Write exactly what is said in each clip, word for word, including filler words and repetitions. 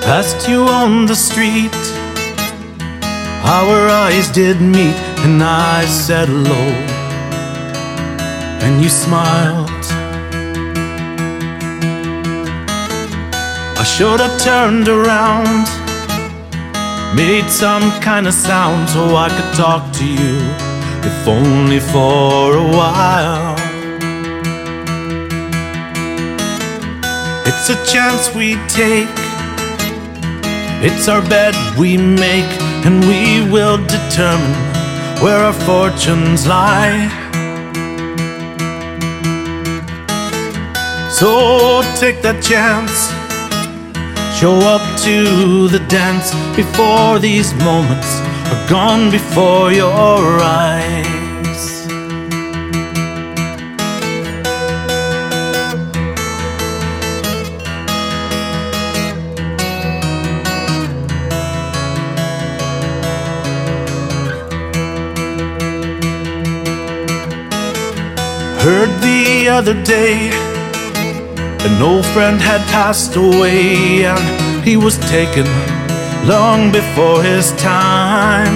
Passed you on the street, our eyes did meet, and I said hello, and you smiled. I should have turned around, made some kind of sound so I could talk to you, if only for a while. It's a chance we take, it's our bed we make, and we will determine where our fortunes lie. So take that chance, show up to the dance before these moments are gone before your eyes. Heard the other day an old friend had passed away, and he was taken long before his time.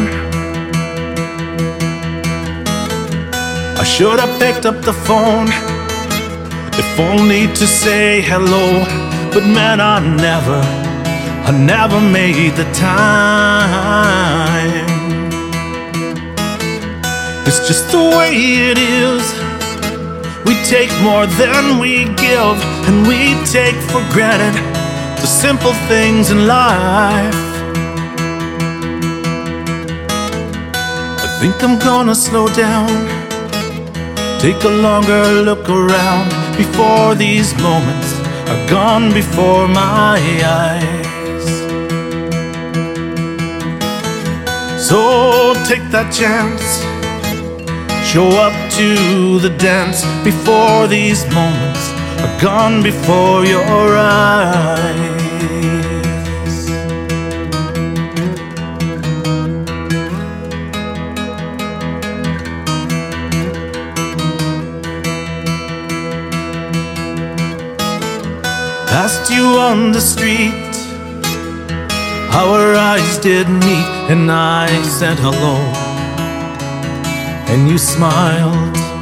I should have picked up the phone, if only to say hello, but man, I never, I never made the time. It's just the way it is. We take more than we give, and we take for granted the simple things in life. I think I'm gonna slow down, take a longer look around before these moments are gone before my eyes. So take that chance, show up to the dance before these moments are gone before your eyes. Passed you on the street, our eyes did meet, and I said hello, and you smiled.